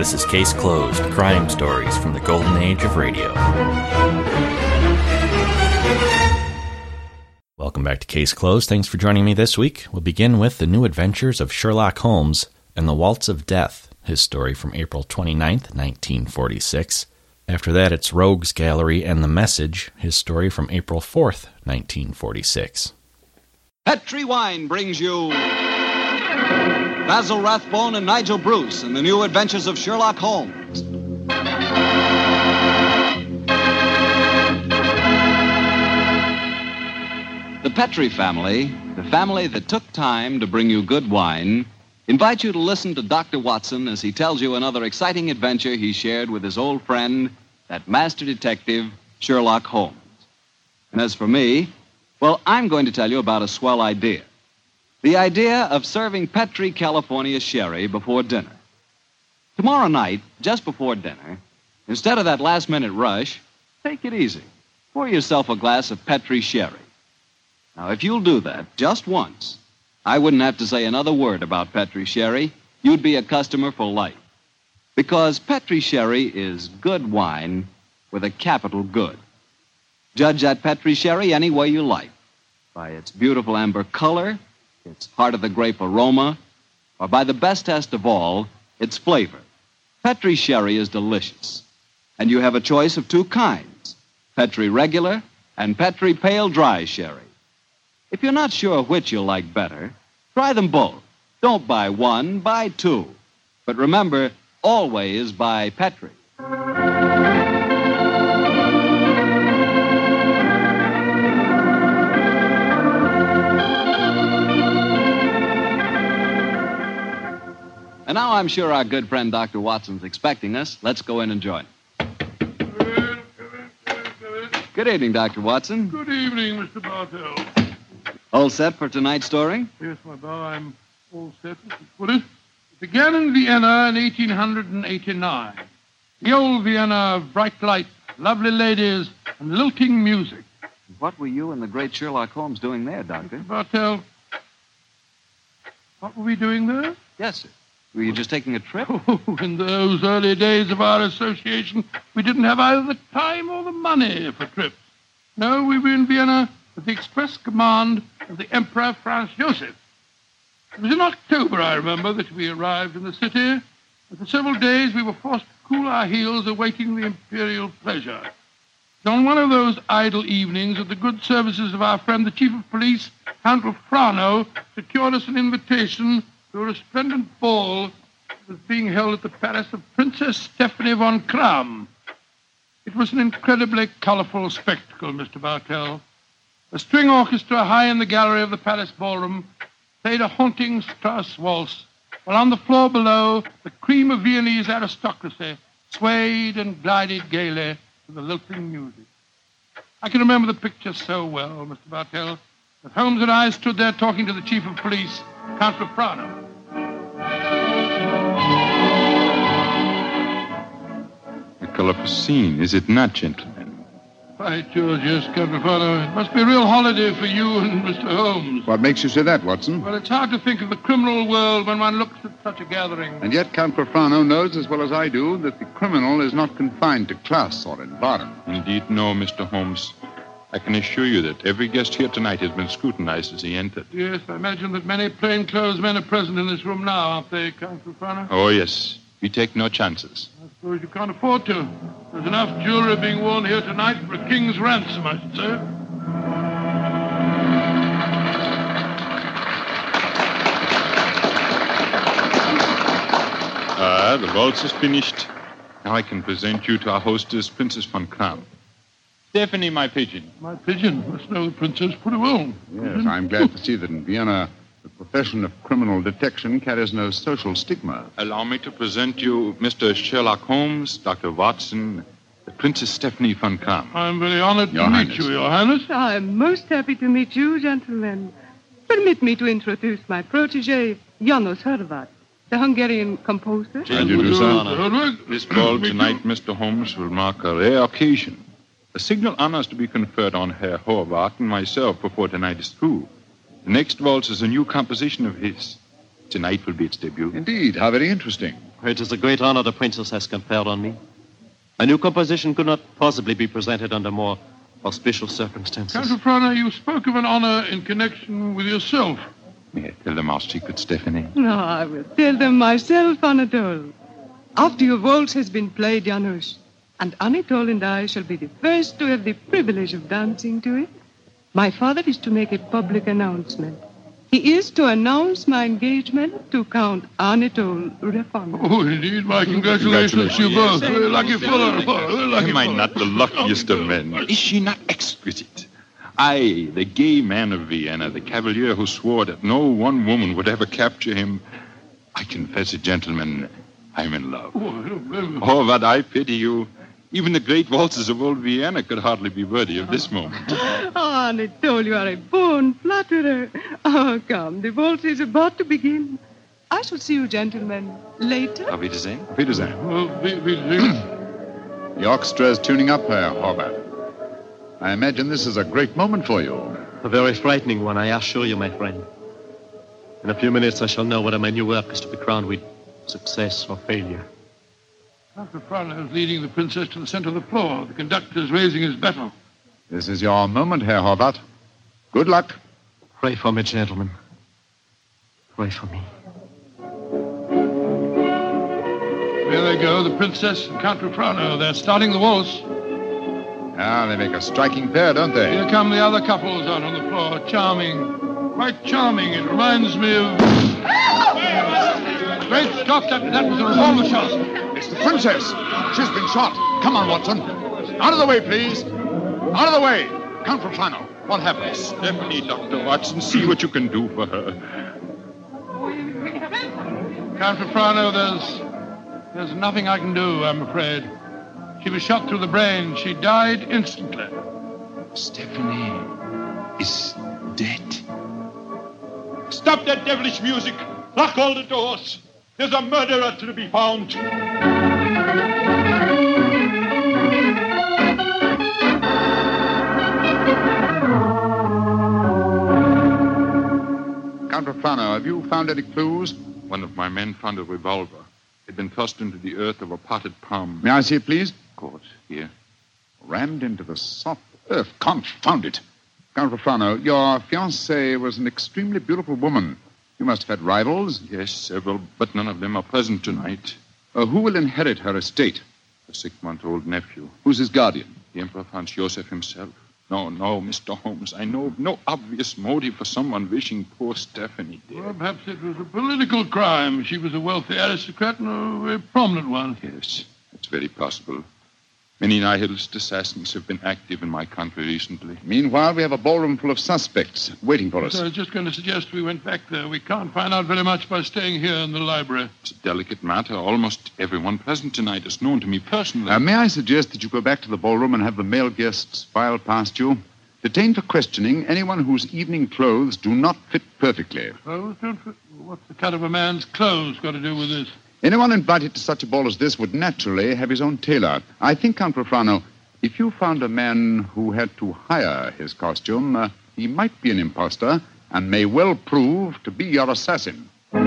This is Case Closed, crime stories from the golden age of radio. Welcome back to Case Closed. Thanks for joining me this week. We'll begin with the new adventures of Sherlock Holmes and the Waltz of Death, his story from April 29th, 1946. After that, it's Rogues Gallery and The Message, his story from April 4th, 1946. Petri Wine brings you Basil Rathbone and Nigel Bruce in the new adventures of Sherlock Holmes. The Petri family, the family that took time to bring you good wine, invite you to listen to Dr. Watson as he tells you another exciting adventure he shared with his old friend, that master detective, Sherlock Holmes. And as for me, well, I'm going to tell you about a swell idea. The idea of serving Petri California sherry before dinner. Tomorrow night, just before dinner, instead of that last-minute rush, take it easy. Pour yourself a glass of Petri sherry. Now, if you'll do that just once, I wouldn't have to say another word about Petri sherry. You'd be a customer for life. Because Petri sherry is good wine with a capital good. Judge that Petri sherry any way you like. By its beautiful amber color, its heart-of-the-grape aroma, or by the best test of all, its flavor. Petri sherry is delicious. And you have a choice of two kinds, Petri regular and Petri pale dry sherry. If you're not sure which you'll like better, try them both. Don't buy one, buy two. But remember, always buy Petri. And now I'm sure our good friend Dr. Watson's expecting us. Let's go in and join him. Good evening, Dr. Watson. Good evening, Mr. Bartell. All set for tonight's story? Yes, my boy, I'm all set, Mr. Fuller. It began in Vienna in 1889. The old Vienna of bright light, lovely ladies, and lilting music. What were you and the great Sherlock Holmes doing there, Doctor? Mr. Bartell, what were we doing there? Yes, sir. Were you just taking a trip? Oh, in those early days of our association, we didn't have either the time or the money for trips. No, we were in Vienna at the express command of the Emperor Franz Joseph. It was in October, I remember, that we arrived in the city, and for several days we were forced to cool our heels awaiting the imperial pleasure. On one of those idle evenings that the good services of our friend, the Chief of Police, Count Lefrano, secured us an invitation to a resplendent ball that was being held at the palace of Princess Stephanie von Kram. It was an incredibly colorful spectacle, Mr. Bartell. A string orchestra high in the gallery of the palace ballroom played a haunting Strauss waltz, while on the floor below, the cream of Viennese aristocracy swayed and glided gaily to the lilting music. I can remember the picture so well, Mr. Bartell, that Holmes and I stood there talking to the Chief of Police, Count Lefrano. A colorful scene, is it not, gentlemen? By George, yes, Count Lefrano. It must be a real holiday for you and Mr. Holmes. What makes you say that, Watson? Well, it's hard to think of the criminal world when one looks at such a gathering. And yet Count Lefrano knows as well as I do that the criminal is not confined to class or environment. Indeed, no, Mr. Holmes. I can assure you that every guest here tonight has been scrutinized as he entered. Yes, I imagine that many plainclothes men are present in this room now, aren't they, Count Lefrano? Oh, yes. We take no chances. I suppose you can't afford to. There's enough jewelry being worn here tonight for a king's ransom, I should say. The waltz is finished. Now I can present you to our hostess, Princess von Kram. Stephanie, my pigeon. My pigeon must know the princess pretty well. Yes, I'm glad to see that in Vienna the profession of criminal detection carries no social stigma. Allow me to present you Mr. Sherlock Holmes, Dr. Watson, the Princess Stephanie von Kram. I'm very honored to meet you, Your Highness. I'm most happy to meet you, gentlemen. Permit me to introduce my protege, Janos Horvat, the Hungarian composer. How do you do, sir? This ball tonight, Mr. Holmes, will mark a rare occasion. A signal honor is to be conferred on Herr Horvath and myself before tonight is through. The next waltz is a new composition of his. Tonight will be its debut. Indeed, how very interesting. It is a great honor the princess has conferred on me. A new composition could not possibly be presented under more auspicious circumstances. Count Frana, you spoke of an honor in connection with yourself. May I tell them our secret, Stephanie? No, I will tell them myself, Anatole. After your waltz has been played, Janusz, and Anatole and I shall be the first to have the privilege of dancing to it, my father is to make a public announcement. He is to announce my engagement to Count Anatole Refon. Oh, indeed, my congratulations to you both. We're lucky fellow. Am I not the luckiest of men? Is she not exquisite? I, the gay man of Vienna, the cavalier who swore that no one woman would ever capture him. I confess it, gentlemen, I'm in love. Oh, but I pity you. Even the great waltzes of old Vienna could hardly be worthy of this moment. Oh, Anatole, you are a born flatterer. Oh, come, the waltz is about to begin. I shall see you gentlemen later. Auf Wiedersehen. Auf Wiedersehen. Well, The orchestra is tuning up, Herr Horvath. I imagine this is a great moment for you. A very frightening one, I assure you, my friend. In a few minutes, I shall know whether my new work is to be crowned with success or failure. Count Frana is leading the princess to the center of the floor. The conductor is raising his battle. This is your moment, Herr Horvath. Good luck. Pray for me, gentlemen. Pray for me. There they go, the princess and Count Frana. They're starting the waltz. Ah, they make a striking pair, don't they? Here come the other couples out on the floor. Charming. Quite charming. It reminds me of... Great Scott, that was a revolver shot. It's the princess. She's been shot. Come on, Watson. Out of the way, please. Out of the way. Count Frano, what happened? Stephanie, Dr. Watson, see what you can do for her. Count Frano, there's nothing I can do, I'm afraid. She was shot through the brain. She died instantly. Stephanie is dead. Stop that devilish music. Lock all the doors. There's a murderer to be found. Count Frano, have you found any clues? One of my men found a revolver. It had been thrust into the earth of a potted palm. May I see it, please? Of course, here. Rammed into the soft earth. Confound it. Count Frano, your fiancée was an extremely beautiful woman. You must have had rivals. Yes, several, but none of them are present tonight. Who will inherit her estate? A 6-month-old nephew. Who's his guardian? The Emperor Franz Joseph himself. No, Mr. Holmes. I know of no obvious motive for someone wishing poor Stephanie dead. Well, perhaps it was a political crime. She was a wealthy aristocrat and a very prominent one. Yes, that's very possible. Many nihilist assassins have been active in my country recently. Meanwhile, we have a ballroom full of suspects waiting for us. So I was just going to suggest we went back there. We can't find out very much by staying here in the library. It's a delicate matter. Almost everyone present tonight is known to me personally. May I suggest that you go back to the ballroom and have the male guests file past you? Detain for questioning anyone whose evening clothes do not fit perfectly. Clothes don't fit? What's the cut of a man's clothes got to do with this? Anyone invited to such a ball as this would naturally have his own tailor. I think, Count Frano, if you found a man who had to hire his costume, he might be an imposter and may well prove to be your assassin.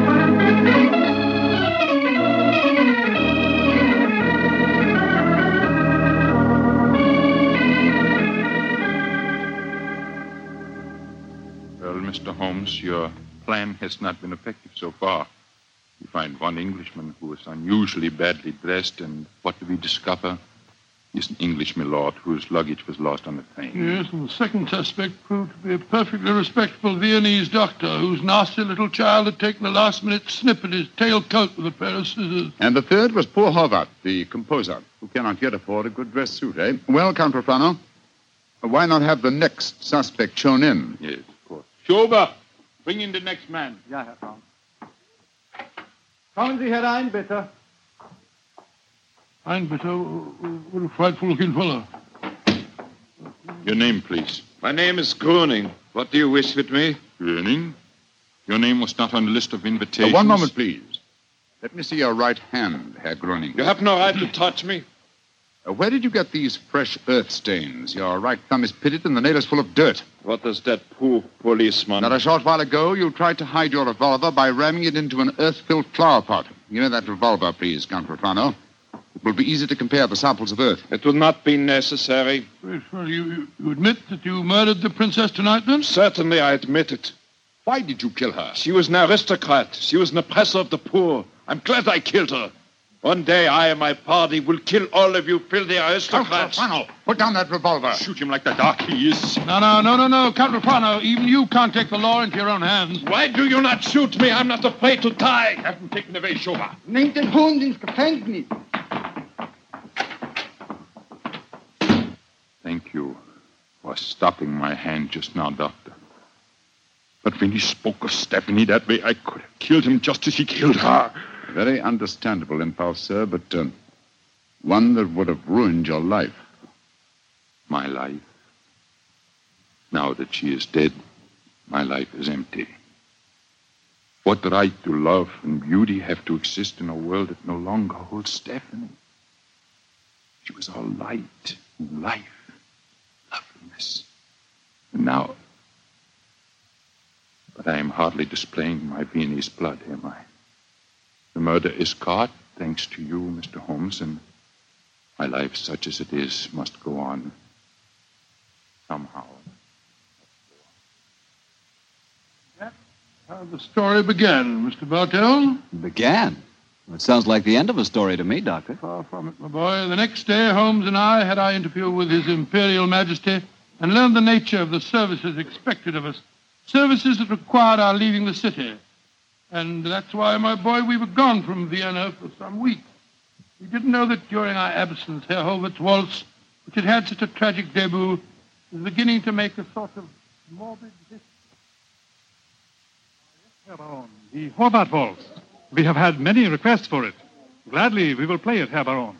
Well, Mr. Holmes, your plan has not been effective so far. We find one Englishman who is unusually badly dressed, and what do we discover? He's an English milord whose luggage was lost on the train. Yes, and the second suspect proved to be a perfectly respectable Viennese doctor whose nasty little child had taken a last-minute snip at his tailcoat with a pair of scissors. And the third was poor Horvath, the composer, who cannot yet afford a good dress suit, eh? Well, Count Frano, why not have the next suspect shown in? Yes, of course. Schober, bring in the next man. Ja, Herr Count. Kommen Sie herein, bitte. Einbitter, what a frightful-looking fellow. Your name, please. My name is Gruning. What do you wish with me? Gruning? Your name was not on the list of invitations. One moment, please. Let me see your right hand, Herr Gruning. You have no right to touch me. Where did you get these fresh earth stains? Your right thumb is pitted and the nail is full of dirt. What does that poor policeman... Not a short while ago, you tried to hide your revolver by ramming it into an earth-filled flower pot. Give me that revolver, please, Count Profano. It will be easy to compare the samples of earth. It will not be necessary. Well, you admit that you murdered the princess tonight, then? Certainly, I admit it. Why did you kill her? She was an aristocrat. She was an oppressor of the poor. I'm glad I killed her. One day, I and my party will kill all of you filthy Count aristocrats. Profano, put down that revolver. Shoot him like the dark he is. No, Count Profano. Even you can't take the law into your own hands. Why do you not shoot me? I'm not afraid to die. Have him taken away, Schober. Nehmt den Hund ins Gefängnis. Thank you for stopping my hand just now, Doctor. But when he spoke of Stephanie that way, I could have killed him just as he killed her. Very understandable impulse, sir, but one that would have ruined your life. My life? Now that she is dead, my life is empty. What right do love and beauty have to exist in a world that no longer holds Stephanie? She was all light and life, loveliness. And now... But I am hardly displaying my Viennese blood, am I? The murder is caught, thanks to you, Mr. Holmes, and my life, such as it is, must go on. Somehow. That's how the story began, Mr. Bartell. Began? It sounds like the end of a story to me, Doctor. Far from it, my boy. The next day, Holmes and I had our interview with His Imperial Majesty and learned the nature of the services expected of us. Services that required our leaving the city. And that's why, my boy, we were gone from Vienna for some weeks. We didn't know that during our absence, Herr Horvath's waltz, which had had such a tragic debut, was beginning to make a sort of morbid history. Herr Baron, the Horvath waltz. We have had many requests for it. Gladly, we will play it, Herr Baron.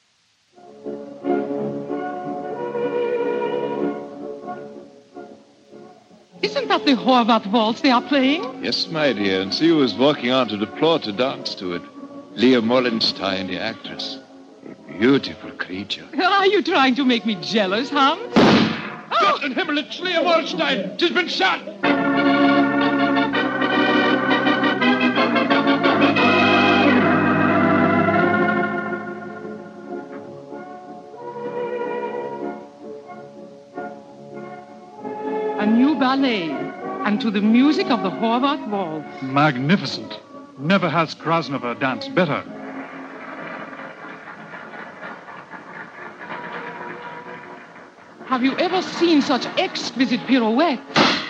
Isn't that the Horvath waltz they are playing? Yes, my dear, and see who is walking onto the floor to dance to it. Leah Mollenstein, the actress. A beautiful creature. Are you trying to make me jealous, Hans? Gott in Himmel, it's Leah Mollenstein. She's been shot. A new ballet, and to the music of the Horvath waltz. Magnificent. Never has Krasnova danced better. Have you ever seen such exquisite pirouettes?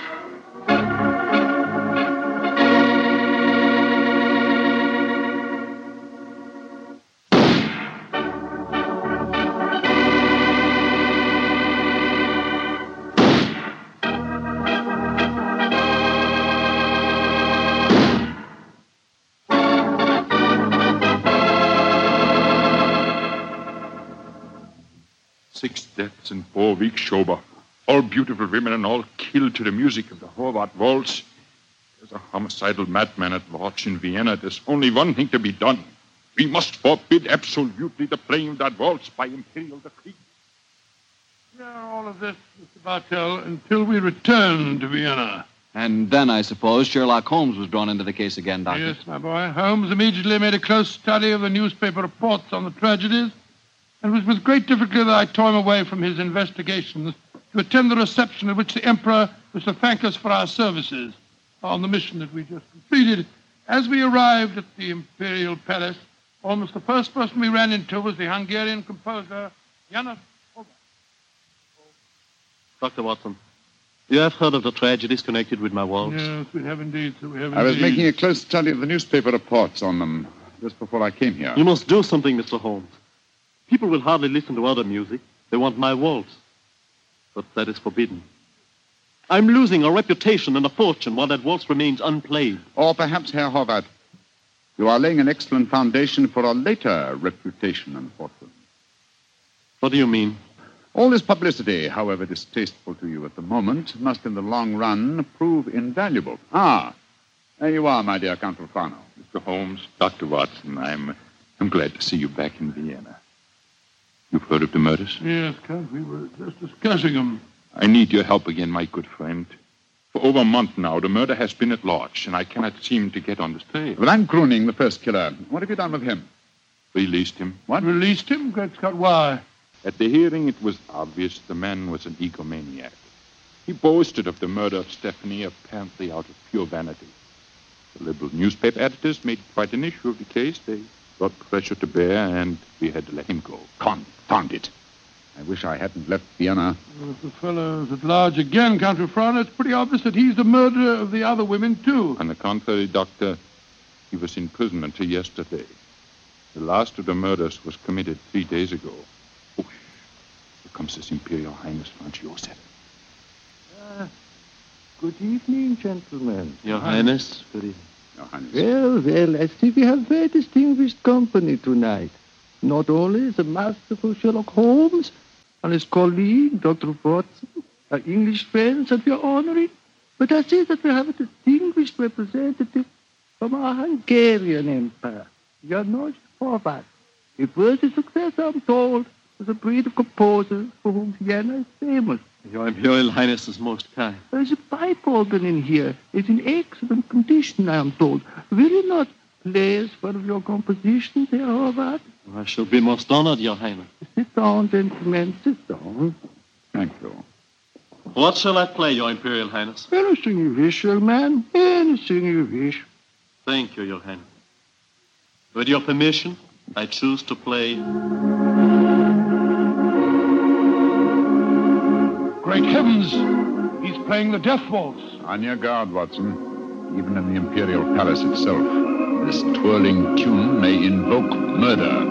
Six deaths in 4 weeks, Schober. All beautiful women and all killed to the music of the Horvath waltz. There's a homicidal madman at large in Vienna. There's only one thing to be done. We must forbid absolutely the playing of that waltz by imperial decree. Yeah, all of this, Mr. Bartell, until we return to Vienna. And then, I suppose, Sherlock Holmes was drawn into the case again, Doctor. Yes, my boy. Holmes immediately made a close study of the newspaper reports on the tragedies, and it was with great difficulty that I tore him away from his investigations to attend the reception at which the Emperor was to thank us for our services on the mission that we just completed. As we arrived at the Imperial Palace, almost the first person we ran into was the Hungarian composer, János Horváth. Dr. Watson, you have heard of the tragedies connected with my waltz? Yes, we have indeed, sir, we have I was indeed. making a close study of the newspaper reports on them just before I came here. You must do something, Mr. Holmes. People will hardly listen to other music. They want my waltz. But that is forbidden. I'm losing a reputation and a fortune while that waltz remains unplayed. Or perhaps, Herr Horvath, you are laying an excellent foundation for a later reputation and fortune. What do you mean? All this publicity, however distasteful to you at the moment, must in the long run prove invaluable. Ah, there you are, my dear Count Profano. Mr. Holmes, Dr. Watson, I'm glad to see you back in Vienna. You've heard of the murders? Yes, Count, we were just discussing them. I need your help again, my good friend. For over a month now, the murder has been at large, and I cannot seem to get on the trail. Well, I'm Gruning, the first killer. What have you done with him? Released him. What? Released him? Great Scott, why? At the hearing, it was obvious the man was an egomaniac. He boasted of the murder of Stephanie apparently out of pure vanity. The liberal newspaper editors made quite an issue of the case. They brought pressure to bear, and we had to let him go. Confound it. I wish I hadn't left Vienna. Well, if the fellow's at large again, Count Refrano, it's pretty obvious that he's the murderer of the other women, too. On the contrary, Doctor, he was in prison until yesterday. The last of the murders was committed 3 days ago. Oh, here comes His Imperial Highness Franz Joseph. Good evening, gentlemen. Your Highness. Good evening. Your Highness. Well, I see we have very distinguished company tonight. Not only the masterful Sherlock Holmes and his colleague, Dr. Watson, our English friends that we are honoring, but I see that we have a distinguished representative from our Hungarian Empire, Janos Horváth. A worthy successor, I'm told, as a breed of composers for whom Vienna is famous. Your Imperial Highness is most kind. There's a pipe organ in here. It's in excellent condition, I am told. Will you not play as one of your compositions, Herr Horváth? I shall be most honored, Your Highness. Sit down, gentlemen, sit down. Thank you. What shall I play, Your Imperial Highness? Anything you wish, young man. Anything you wish. Thank you, Your Highness. With your permission, I choose to play... Great heavens! He's playing the Death Waltz. On your guard, Watson. Even in the Imperial Palace itself, this twirling tune may invoke murder.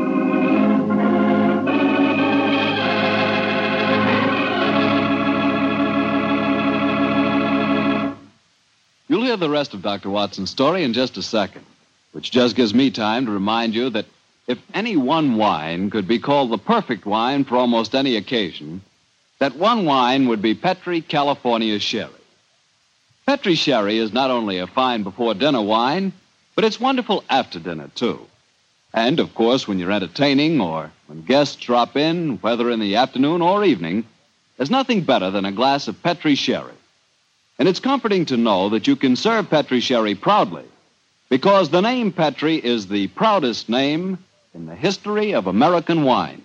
You'll hear the rest of Dr. Watson's story in just a second, which just gives me time to remind you that if any one wine could be called the perfect wine for almost any occasion, that one wine would be Petri California Sherry. Petri Sherry is not only a fine before-dinner wine, but it's wonderful after dinner, too. And, of course, when you're entertaining or when guests drop in, whether in the afternoon or evening, there's nothing better than a glass of Petri Sherry. And it's comforting to know that you can serve Petri Sherry proudly, because the name Petri is the proudest name in the history of American wine.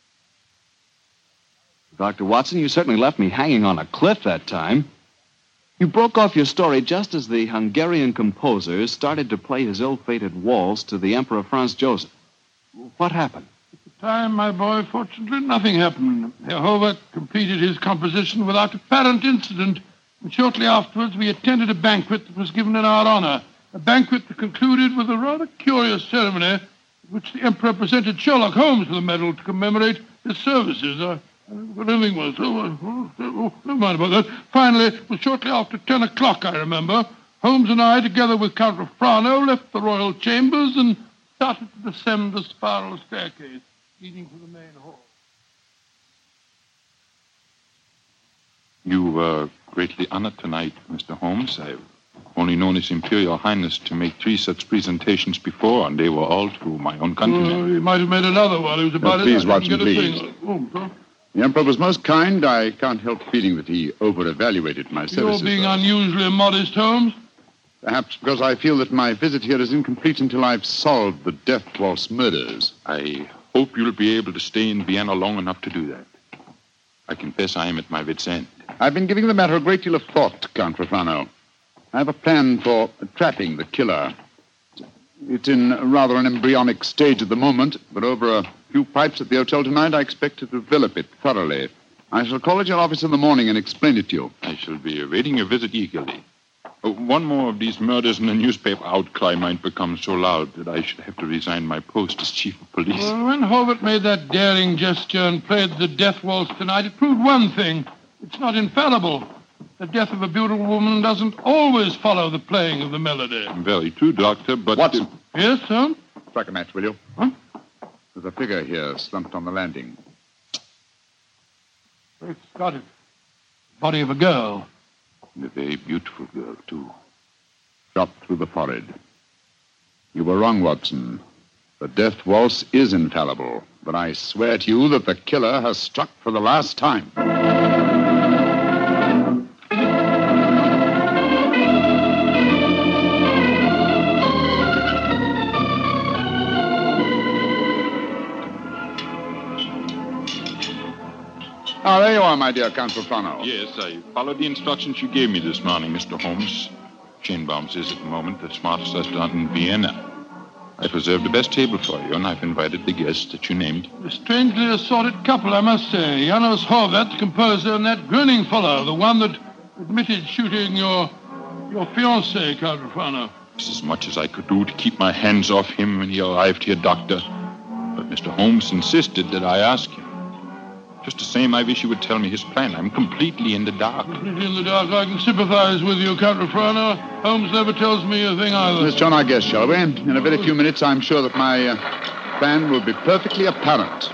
Dr. Watson, you certainly left me hanging on a cliff that time. You broke off your story just as the Hungarian composer started to play his ill-fated waltz to the Emperor Franz Joseph. What happened? At the time, my boy, fortunately, nothing happened. Herr Horváth completed his composition without apparent incident, and shortly afterwards we attended a banquet that was given in our honor, a banquet that concluded with a rather curious ceremony in which the Emperor presented Sherlock Holmes with a medal to commemorate his services. What everything was. Never mind about that. Finally, it was shortly after 10 o'clock, I remember. Holmes and I, together with Count Refrano, left the royal chambers and started to descend the spiral staircase leading to the main hall. You were greatly honored tonight, Mr. Holmes. I've only known His Imperial Highness to make 3 such presentations before, and they were all to my own countrymen. He might have made another one. It was about please, it. Watson, please. The Emperor was most kind. I can't help feeling that he over-evaluated my services. You're being unusually modest, Holmes. Perhaps because I feel that my visit here is incomplete until I've solved the Death Waltz murders. I hope you'll be able to stay in Vienna long enough to do that. I confess I am at my wit's end. I've been giving the matter a great deal of thought, Count Refrano. I have a plan for trapping the killer. It's in rather an embryonic stage at the moment, but over a few pipes at the hotel tonight, I expect to develop it thoroughly. I shall call at your office in the morning and explain it to you. I shall be awaiting your visit eagerly. One more of these murders in the newspaper outcry might become so loud that I should have to resign my post as chief of police. Well, when Horváth made that daring gesture and played the Death Waltz tonight, it proved one thing. It's not infallible. The death of a beautiful woman doesn't always follow the playing of the melody. Very true, Doctor, but... Watson. Yes, sir? Strike a match, will you? Huh? There's a figure here slumped on the landing. It's got it. Body of a girl. And a very beautiful girl, too. Shot through the forehead. You were wrong, Watson. The Death Waltz is infallible, but I swear to you that the killer has struck for the last time. you are, my dear Count Profano. Yes, I followed the instructions you gave me this morning, Mr. Holmes. Schönbaum's is at the moment the smartest restaurant in Vienna. I've reserved the best table for you, and I've invited the guests that you named. A strangely assorted couple, I must say. Janos Horvath, composer, and that grinning fellow, the one that admitted shooting your fiancée, Count Profano. It's as much as I could do to keep my hands off him when he arrived here, Doctor. But Mr. Holmes insisted that I ask him. Just the same, I wish you would tell me his plan. I'm completely in the dark. Completely in the dark. I can sympathize with you, Count Profano. Holmes never tells me a thing either. Let's join our guest, shall we? In a very few minutes, I'm sure that my plan will be perfectly apparent.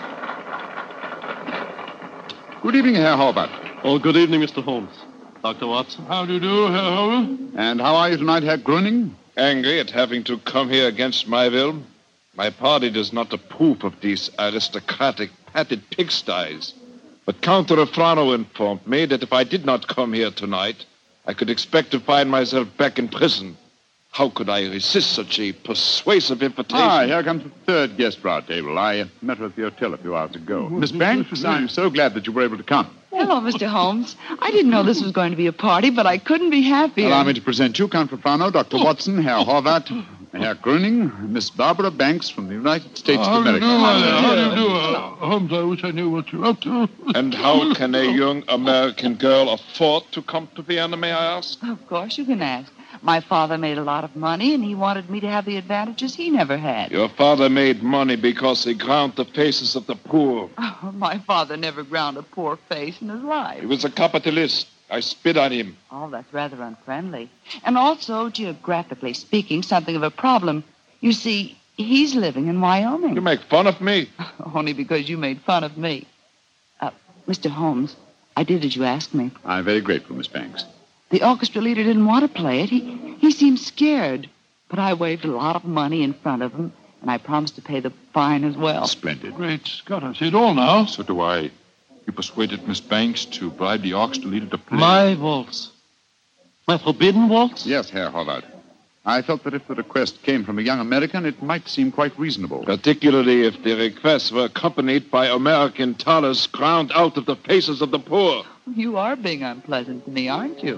Good evening, Herr Horvath. Oh, good evening, Mr. Holmes. Dr. Watson. How do you do, Herr Horvath? And how are you tonight, Herr Gröning? Angry at having to come here against my will. My party does not approve of these aristocratic padded pigsties. But Count Refrano informed me that if I did not come here tonight, I could expect to find myself back in prison. How could I resist such a persuasive invitation? Here comes the third guest for our table. I met her at the hotel a few hours ago. Miss Banks, I'm so glad that you were able to come. Hello, Mr. Holmes. I didn't know this was going to be a party, but I couldn't be happier. Allow me to present you, Count Profano, Dr. Watson, Herr Horvath, Herr Gröning, Miss Barbara Banks from the United States of America. How do you do? Holmes, I wish I knew what you're up to. And how can a young American girl afford to come to Vienna, may I ask? Of course you can ask. My father made a lot of money, and he wanted me to have the advantages he never had. Your father made money because he ground the faces of the poor. Oh, my father never ground a poor face in his life. He was a capitalist. I spit on him. Oh, that's rather unfriendly. And also, geographically speaking, something of a problem. You see, he's living in Wyoming. You make fun of me? Only because you made fun of me. Mr. Holmes, I did as you asked me. I'm very grateful, Miss Banks. The orchestra leader didn't want to play it. He seemed scared. But I waved a lot of money in front of him, and I promised to pay the fine as well. Splendid. Great Scott, I see it all now. So do I. You persuaded Miss Banks to bribe the orchestra leader to play. My waltz. My forbidden waltz? Yes, Herr Horvath. I felt that if the request came from a young American, it might seem quite reasonable. Particularly if the requests were accompanied by American dollars ground out of the faces of the poor. You are being unpleasant to me, aren't you?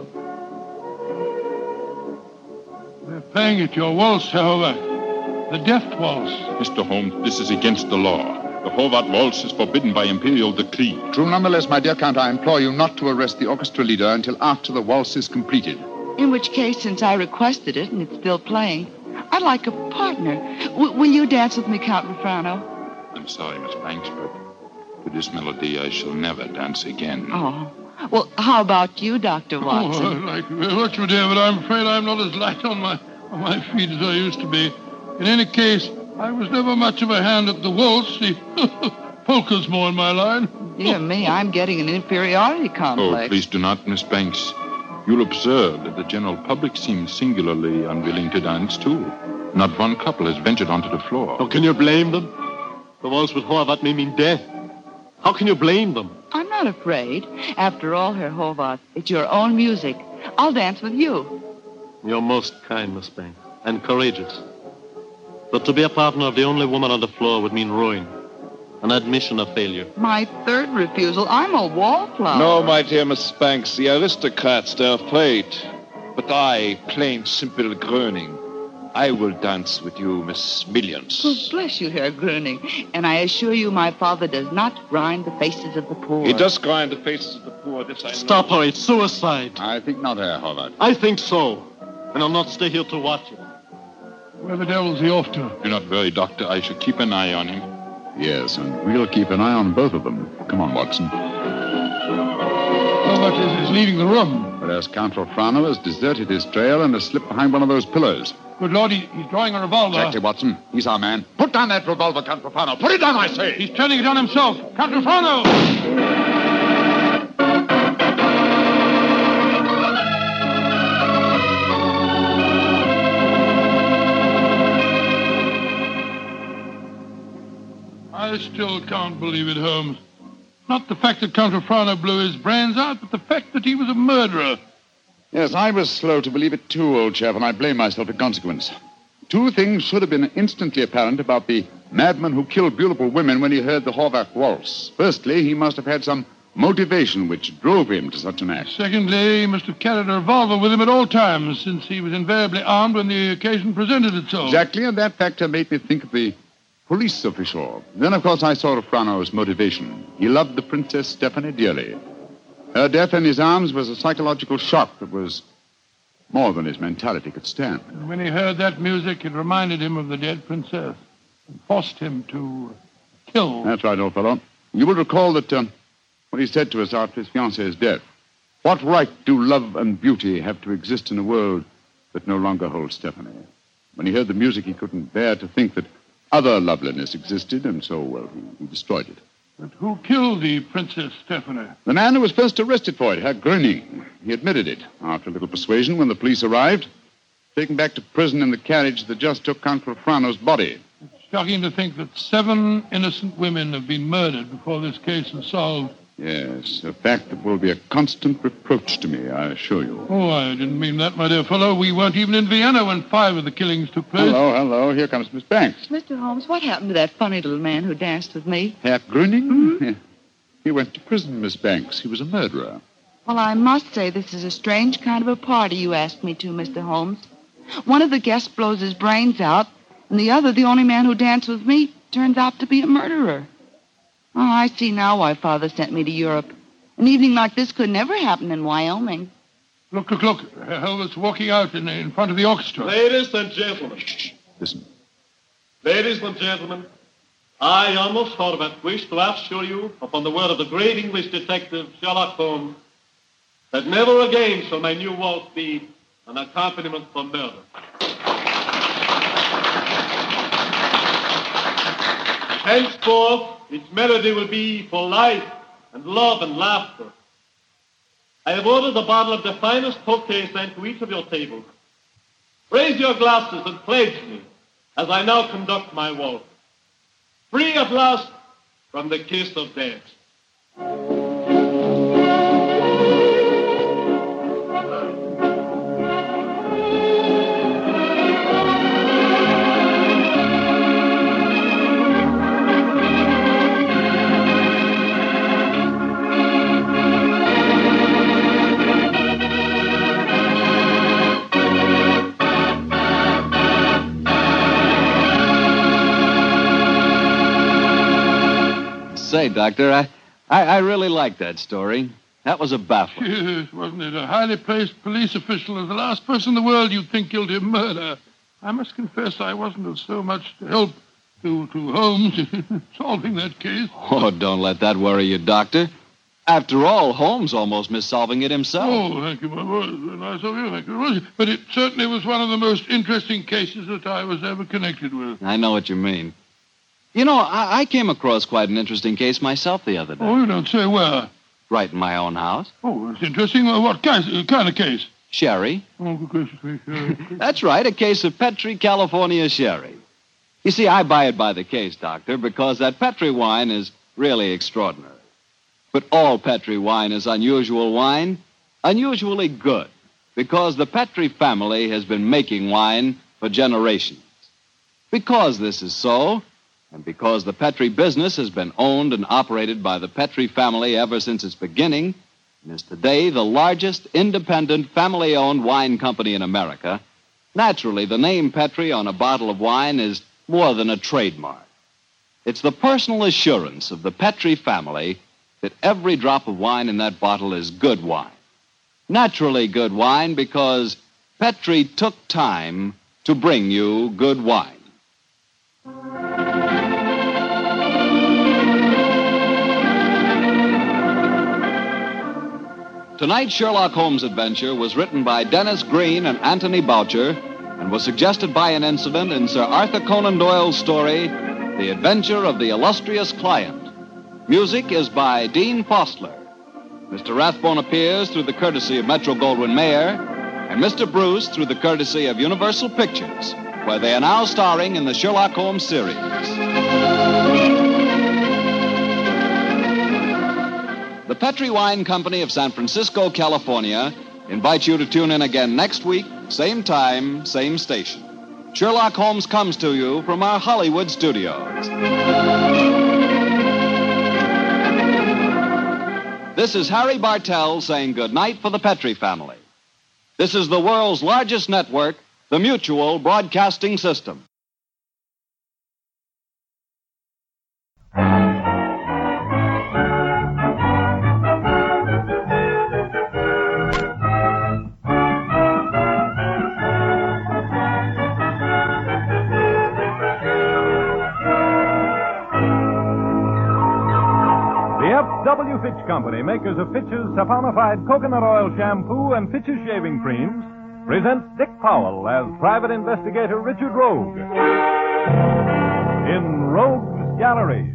They're playing it, your waltz, Herr Horvath. The death waltz. Mr. Holmes, this is against the law. The Horvath waltz is forbidden by imperial decree. True, nonetheless, my dear Count, I implore you not to arrest the orchestra leader until after the waltz is completed. In which case, since I requested it and it's still playing, I'd like a partner. Will you dance with me, Count Refrano? I'm sorry, Miss Banks, but to this melody I shall never dance again. Oh. Well, how about you, Dr. Watson? Oh, I like you very much, my dear, but I'm afraid I'm not as light on my feet as I used to be. In any case, I was never much of a hand at the waltz. The polka's more in my line. Dear me, I'm getting an inferiority complex. Oh, please do not, Miss Banks. You'll observe that the general public seems singularly unwilling to dance, too. Not one couple has ventured onto the floor. How can you blame them? The waltz with Horvath may mean death. How can you blame them? I'm not afraid. After all, Herr Horvath, it's your own music. I'll dance with you. You're most kind, Miss Banks, and courageous. But to be a partner of the only woman on the floor would mean ruin. An admission of failure. My third refusal. I'm a wallflower. No, my dear Miss Banks, the aristocrats, they're afraid. But I, plain, simple Gröning, I will dance with you, Miss Millions. Oh, bless you, Herr Gröning. And I assure you my father does not grind the faces of the poor. He does grind the faces of the poor, this I know. Stop her, it's suicide. I think not, Herr Horvath. I think so. And I'll not stay here to watch it. Where the devil's he off to? Do not worry, Doctor. I shall keep an eye on him. Yes, and we'll keep an eye on both of them. Come on, Watson. Horvath is leaving the room. Whereas Count Refrano has deserted his trail and has slipped behind one of those pillars. Good Lord, he's drawing a revolver. Exactly, Watson. He's our man. Put down that revolver, Count Refrano. Put it down, I say. He's turning it on himself. Count Refrano! I still can't believe it, Holmes. Not the fact that Count Refrano blew his brains out, but the fact that he was a murderer. Yes, I was slow to believe it too, old chap, and I blame myself in consequence. Two things should have been instantly apparent about the madman who killed beautiful women when he heard the Horvath waltz. Firstly, he must have had some motivation which drove him to such an act? Secondly, he must have carried a revolver with him at all times, since he was invariably armed when the occasion presented itself. Exactly, and that factor made me think of the police official. Then, of course, I saw Refrano's motivation. He loved the Princess Stephanie dearly. Her death in his arms was a psychological shock that was more than his mentality could stand. And when he heard that music, it reminded him of the dead princess and forced him to kill. That's right, old fellow. You will recall that what he said to us after his fiancée's death. What right do love and beauty have to exist in a world that no longer holds Stephanie? When he heard the music, he couldn't bear to think that other loveliness existed, and so, well, he destroyed it. But who killed the Princess Stephanie? The man who was first arrested for it, Herr Gröning. He admitted it after a little persuasion when the police arrived. Taken back to prison in the carriage that just took Count Refrano's body. It's shocking to think that 7 innocent women have been murdered before this case is solved. Yes, a fact that will be a constant reproach to me, I assure you. Oh, I didn't mean that, my dear fellow. We weren't even in Vienna when 5 of the killings took place. Hello. Here comes Miss Banks. Mr. Holmes, what happened to that funny little man who danced with me? Herr Gröning? He went to prison, Miss Banks. He was a murderer. Well, I must say this is a strange kind of a party you asked me to, Mr. Holmes. One of the guests blows his brains out, and the other, the only man who danced with me, turns out to be a murderer. Oh, I see now why Father sent me to Europe. An evening like this could never happen in Wyoming. Look. Herr Helmut's walking out in front of the orchestra. Ladies and gentlemen. Shh. Listen. Ladies and gentlemen, I almost thought of it wish to assure you, upon the word of the great English detective Sherlock Holmes, that never again shall my new waltz be an accompaniment for murder. Henceforth, its melody will be for life and love and laughter. I have ordered a bottle of the finest Tokay sent to each of your tables. Raise your glasses and pledge me as I now conduct my waltz. Free at last from the kiss of death. Say, Doctor, I really like that story. That was a baffler. Yes, wasn't it? A highly placed police official is the last person in the world you'd think guilty of murder. I must confess I wasn't of so much help to Holmes in solving that case. Oh, don't let that worry you, Doctor. After all, Holmes almost missed solving it himself. Oh, thank you, my boy. Very nice of you, thank you. But it certainly was one of the most interesting cases that I was ever connected with. I know what you mean. You know, I came across quite an interesting case myself the other day. Oh, you don't say where? Right in my own house. Oh, it's interesting. What kind of case? Sherry. Oh, good gracious. That's right, a case of Petri, California sherry. You see, I buy it by the case, Doctor, because that Petri wine is really extraordinary. But all Petri wine is unusual wine, unusually good, because the Petri family has been making wine for generations. Because this is so, and because the Petri business has been owned and operated by the Petri family ever since its beginning, and is today the largest independent family-owned wine company in America, naturally the name Petri on a bottle of wine is more than a trademark. It's the personal assurance of the Petri family that every drop of wine in that bottle is good wine. Naturally good wine because Petri took time to bring you good wine. Tonight's Sherlock Holmes adventure was written by Dennis Green and Anthony Boucher and was suggested by an incident in Sir Arthur Conan Doyle's story, The Adventure of the Illustrious Client. Music is by Dean Fostler. Mr. Rathbone appears through the courtesy of Metro-Goldwyn-Mayer, and Mr. Bruce through the courtesy of Universal Pictures, where they are now starring in the Sherlock Holmes series. The Petri Wine Company of San Francisco, California, invites you to tune in again next week, same time, same station. Sherlock Holmes comes to you from our Hollywood studios. This is Harry Bartell saying goodnight for the Petrie family. This is the world's largest network, the Mutual Broadcasting System. F.W. Fitch Company, makers of Fitch's saponified coconut oil shampoo and Fitch's shaving creams, presents Dick Powell as Private Investigator Richard Rogue in Rogue's Gallery.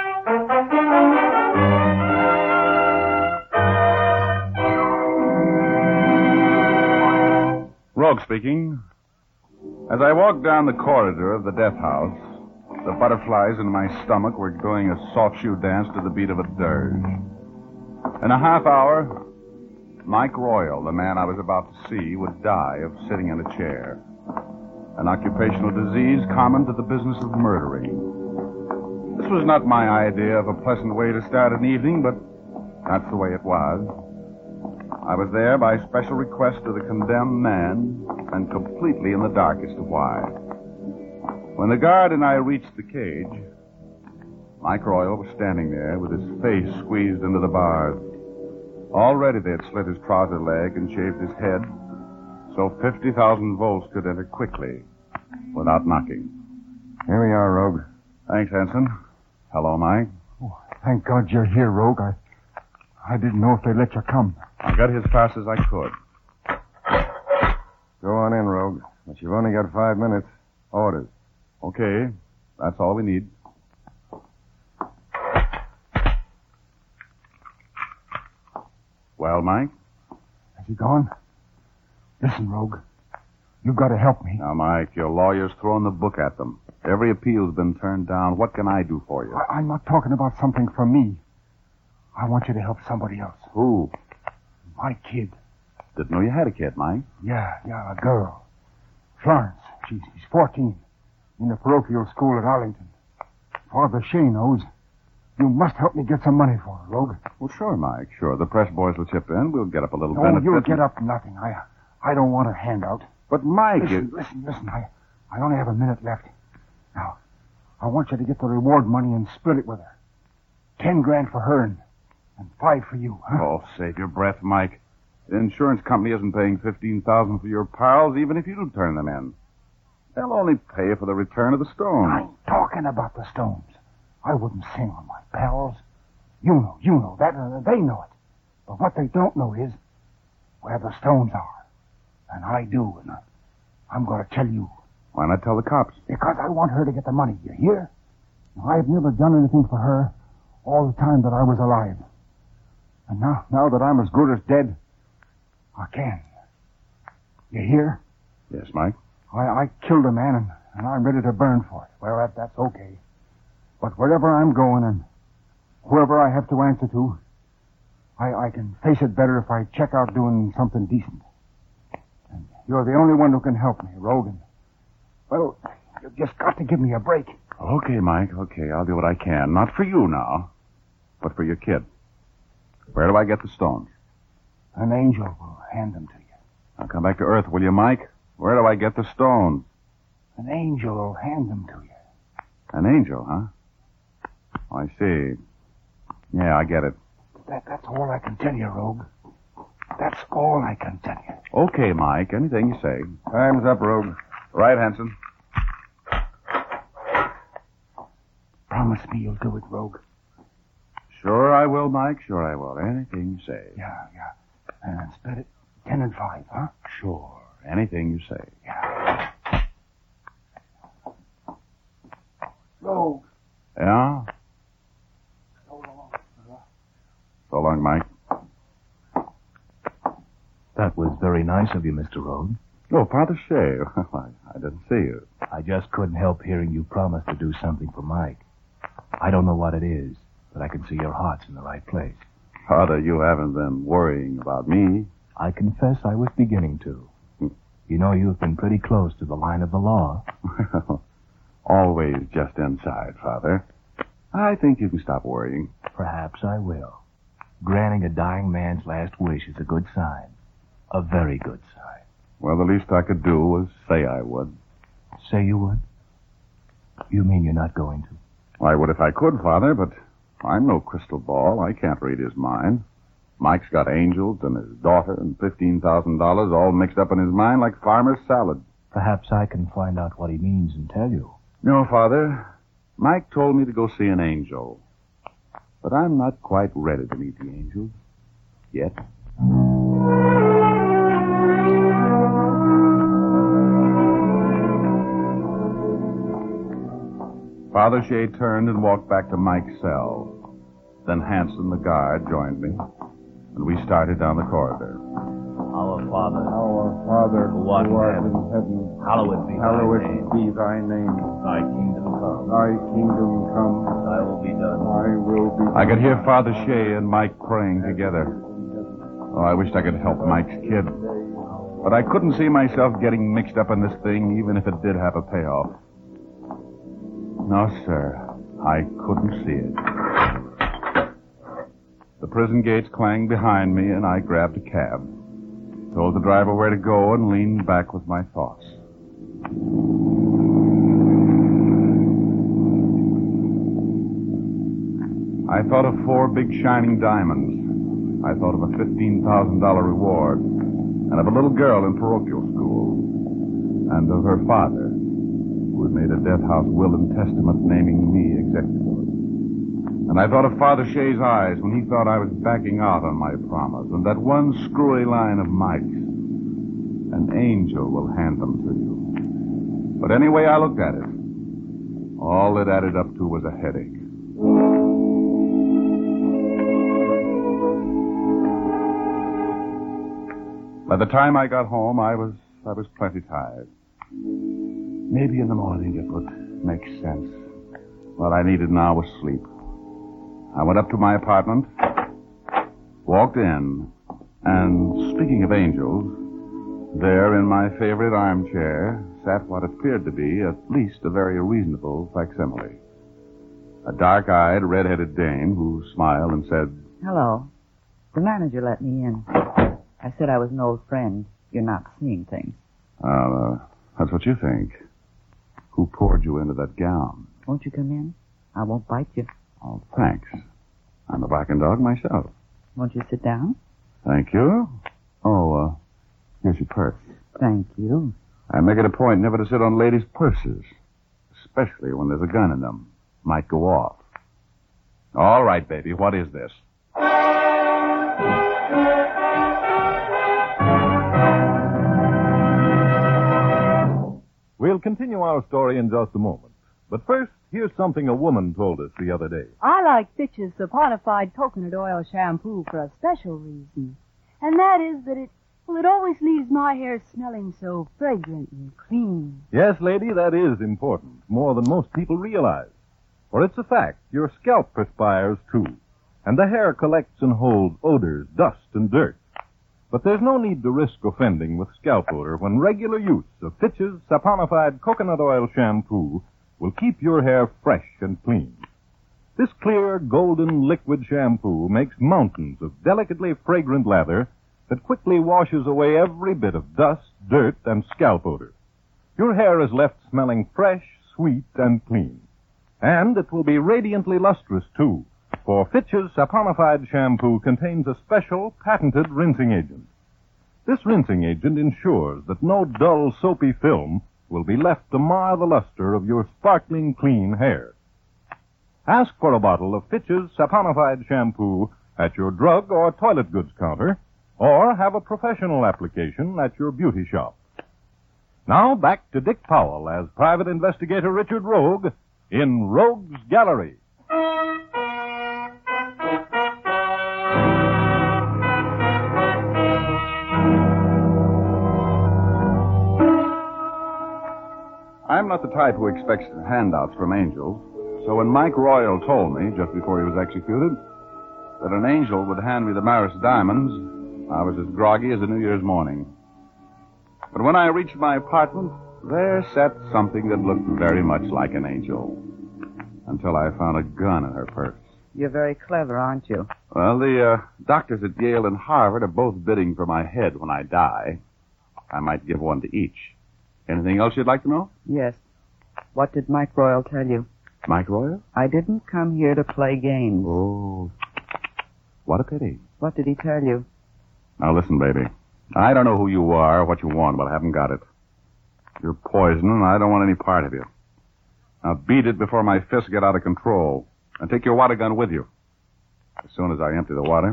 Rogue speaking. As I walked down the corridor of the death house, the butterflies in my stomach were doing a soft shoe dance to the beat of a dirge. In a half hour, Mike Royal, the man I was about to see, would die of sitting in a chair. An occupational disease common to the business of murdering. This was not my idea of a pleasant way to start an evening, but that's the way it was. I was there by special request of the condemned man, and completely in the dark as to why. When the guard and I reached the cage, Mike Royal was standing there with his face squeezed into the bars. Already they had slit his trouser leg and shaved his head, so 50,000 volts could enter quickly without knocking. Here we are, Rogue. Thanks, Henson. Hello, Mike. Oh, thank God you're here, Rogue. I didn't know if they'd let you come. I got here as fast as I could. Go on in, Rogue. But you've only got 5 minutes. Orders. Okay. That's all we need. Well, Mike? Has he gone? Listen, Rogue. You've got to help me. Now, Mike, your lawyer's thrown the book at them. Every appeal's been turned down. What can I do for you? I'm not talking about something for me. I want you to help somebody else. Who? My kid. Didn't know you had a kid, Mike. Yeah, a girl. Florence. She's 14. In the parochial school at Arlington. Father Shea knows. You must help me get some money for her, Rogue. Well, sure, Mike, sure. The press boys will chip in. We'll get up a little benefit. No, you'll get up nothing. I don't want a handout. But, Mike... Listen. I only have a minute left. Now, I want you to get the reward money and split it with her. 10 grand for her and 5 for you, huh? Oh, save your breath, Mike. The insurance company isn't paying $15,000 for your pals, even if you do turn them in. They'll only pay for the return of the stones. I'm talking about the stones. I wouldn't sing on my pals. You know that, and they know it. But what they don't know is where the stones are. And I do, and I'm going to tell you. Why not tell the cops? Because I want her to get the money, you hear? I've never done anything for her all the time that I was alive. And now that I'm as good as dead, I can. You hear? Yes, Mike. I killed a man, and I'm ready to burn for it. Well, that's okay. But wherever I'm going and whoever I have to answer to, I can face it better if I check out doing something decent. And you're the only one who can help me, Rogan. Well, you've just got to give me a break. Okay, Mike, okay. I'll do what I can. Not for you now, but for your kid. Where do I get the stones? An angel will hand them to you. Now come back to Earth, will you, Mike? Where do I get the stones? An angel will hand them to you. An angel, huh? Oh, I see. Yeah, I get it. That's all I can tell you, Rogue. That's all I can tell you. Okay, Mike. Anything you say. Time's up, Rogue. Right, Hanson. Promise me you'll do it, Rogue. Sure I will, Mike. Sure I will. Anything you say. Yeah. And split it 10 and 5, huh? Sure. Anything you say. Yeah. Rogue. Yeah? So long. So long, Mike. That was very nice of you, Mr. Rogue. Oh, Father Shea. I didn't see you. I just couldn't help hearing you promise to do something for Mike. I don't know what it is, but I can see your heart's in the right place. Father, you haven't been worrying about me. I confess I was beginning to. You know, you've been pretty close to the line of the law. Always just inside, Father. I think you can stop worrying. Perhaps I will. Granting a dying man's last wish is a good sign. A very good sign. Well, the least I could do was say I would. Say you would? You mean you're not going to? I would if I could, Father, but I'm no crystal ball. I can't read his mind. Mike's got angels and his daughter and $15,000 all mixed up in his mind like farmer's salad. Perhaps I can find out what he means and tell you. No, Father. Mike told me to go see an angel. But I'm not quite ready to meet the angels. Yet. Father Shea turned and walked back to Mike's cell. Then Hanson, the guard, joined me, and we started down the corridor. Our Father, who art in heaven, hallowed be thy name. Thy kingdom come. Thy kingdom come. Thy will be done. Thy will be done. I could hear Father Shea and Mike praying together. Oh, I wished I could help Mike's kid. But I couldn't see myself getting mixed up in this thing, even if it did have a payoff. No, sir. I couldn't see it. The prison gates clanged behind me, and I grabbed a cab. Told the driver where to go and leaned back with my thoughts. I thought of 4 big shining diamonds. I thought of a $15,000 reward. And of a little girl in parochial school. And of her father, who had made a death house will and testament naming me executor. And I thought of Father Shea's eyes when he thought I was backing out on my promise, and that one screwy line of Mike's. An angel will hand them to you. But anyway I looked at it, all it added up to was a headache. By the time I got home, I was plenty tired. Maybe in the morning it would make sense. What I needed now was sleep. I went up to my apartment, walked in, and speaking of angels, there in my favorite armchair sat what appeared to be at least a very reasonable facsimile. A dark-eyed, red-headed dame who smiled and said, "Hello. The manager let me in. I said I was an old friend. You're not seeing things." That's what you think. Who poured you into that gown? Won't you come in? I won't bite you. Oh, thanks. I'm a barking dog myself. Won't you sit down? Thank you. Oh, here's your purse. Thank you. I make it a point never to sit on ladies' purses, especially when there's a gun in them. Might go off. All right, baby, what is this? We'll continue our story in just a moment. But first, here's something a woman told us the other day. I like Fitch's saponified coconut oil shampoo for a special reason. And that is that it always leaves my hair smelling so fragrant and clean. Yes, lady, that is important, more than most people realize. For it's a fact, your scalp perspires too, and the hair collects and holds odors, dust, and dirt. But there's no need to risk offending with scalp odor when regular use of Fitch's saponified coconut oil shampoo will keep your hair fresh and clean. This clear, golden liquid shampoo makes mountains of delicately fragrant lather that quickly washes away every bit of dust, dirt, and scalp odor. Your hair is left smelling fresh, sweet, and clean. And it will be radiantly lustrous, too, for Fitch's saponified shampoo contains a special patented rinsing agent. This rinsing agent ensures that no dull, soapy film will be left to mar the luster of your sparkling, clean hair. Ask for a bottle of Fitch's saponified shampoo at your drug or toilet goods counter, or have a professional application at your beauty shop. Now back to Dick Powell as Private Investigator Richard Rogue in Rogue's Gallery. I'm not the type who expects handouts from angels, so when Mike Royal told me, just before he was executed, that an angel would hand me the Maris diamonds, I was as groggy as a New Year's morning. But when I reached my apartment, there sat something that looked very much like an angel. Until I found a gun in her purse. You're very clever, aren't you? Well, the doctors at Yale and Harvard are both bidding for my head when I die. I might give one to each. Anything else you'd like to know? Yes. What did Mike Royal tell you? Mike Royal? I didn't come here to play games. Oh, what a pity. What did he tell you? Now listen, baby. I don't know who you are or what you want, but I haven't got it. You're poison, and I don't want any part of you. Now beat it before my fists get out of control. And take your water gun with you. As soon as I empty the water.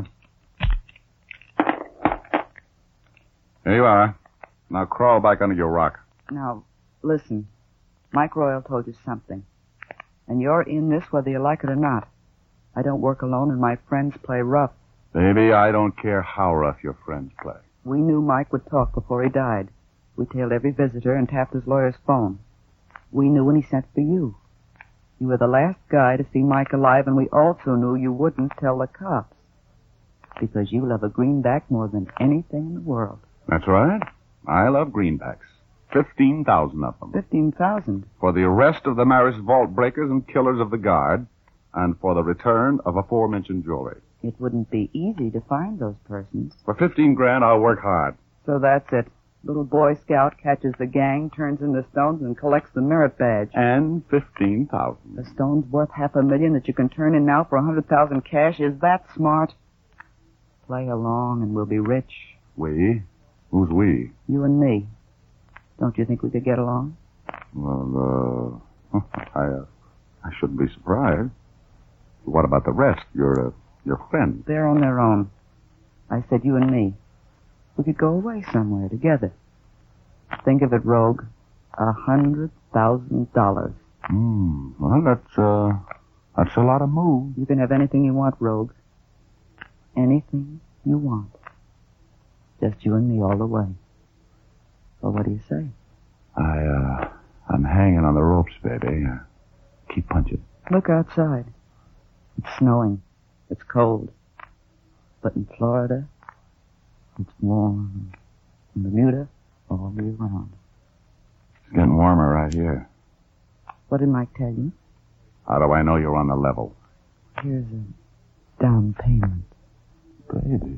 Here you are. Now crawl back under your rock. Now, listen. Mike Royal told you something. And you're in this whether you like it or not. I don't work alone, and my friends play rough. Baby, I don't care how rough your friends play. We knew Mike would talk before he died. We tailed every visitor and tapped his lawyer's phone. We knew when he sent for you. You were the last guy to see Mike alive, and we also knew you wouldn't tell the cops. Because you love a greenback more than anything in the world. That's right. I love greenbacks. 15,000 of them. 15,000? For the arrest of the Marist vault breakers and killers of the guard, and for the return of aforementioned jewelry. It wouldn't be easy to find those persons. For 15 grand, I'll work hard. So that's it. Little Boy Scout catches the gang, turns in the stones, and collects the merit badge. And 15,000. The stone's worth $500,000 that you can turn in now for 100,000 cash. Is that smart? Play along and we'll be rich. We? Who's we? You and me. Don't you think we could get along? Well, I shouldn't be surprised. What about the rest? Your friends? They're on their own. I said you and me. We could go away somewhere together. Think of it, Rogue. $100,000. Well, that's a lot of move. You can have anything you want, Rogue. Anything you want. Just you and me all the way. Well, what do you say? I'm hanging on the ropes, baby. Keep punching. Look outside. It's snowing. It's cold. But in Florida, it's warm. In Bermuda, all year round. It's getting warmer right here. What did Mike tell you? How do I know you're on the level? Here's a down payment. Baby.